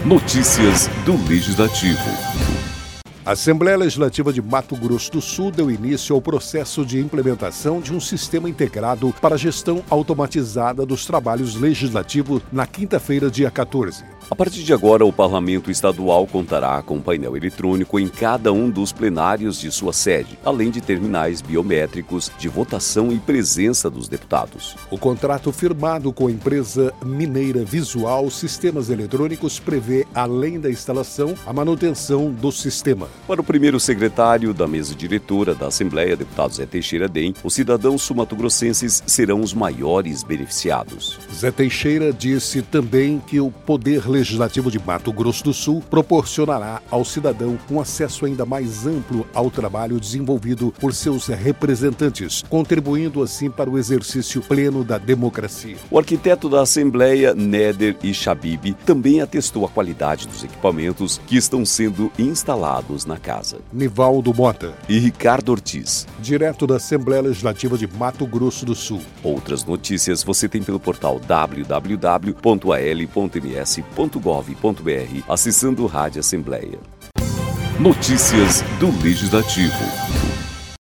Notícias do Legislativo. A Assembleia Legislativa de Mato Grosso do Sul deu início ao processo de implementação de um sistema integrado para a gestão automatizada dos trabalhos legislativos na quinta-feira, dia 14. A partir de agora, o Parlamento Estadual contará com um painel eletrônico em cada um dos plenários de sua sede, além de terminais biométricos de votação e presença dos deputados. O contrato firmado com a empresa mineira Visual Sistemas Eletrônicos prevê, além da instalação, a manutenção do sistema. Para o primeiro secretário da mesa diretora da Assembleia, deputado Zé Teixeira Dem, os cidadãos sumatogrossenses serão os maiores beneficiados. Zé Teixeira disse também que o Poder Legislativo de Mato Grosso do Sul proporcionará ao cidadão um acesso ainda mais amplo ao trabalho desenvolvido por seus representantes, contribuindo assim para o exercício pleno da democracia. O arquiteto da Assembleia, Néder Ichabib, também atestou a qualidade dos equipamentos que estão sendo instalados na casa. Nivaldo Mota e Ricardo Ortiz, direto da Assembleia Legislativa de Mato Grosso do Sul. Outras notícias você tem pelo portal www.al.ms.gov.br, acessando Rádio Assembleia. Notícias do Legislativo.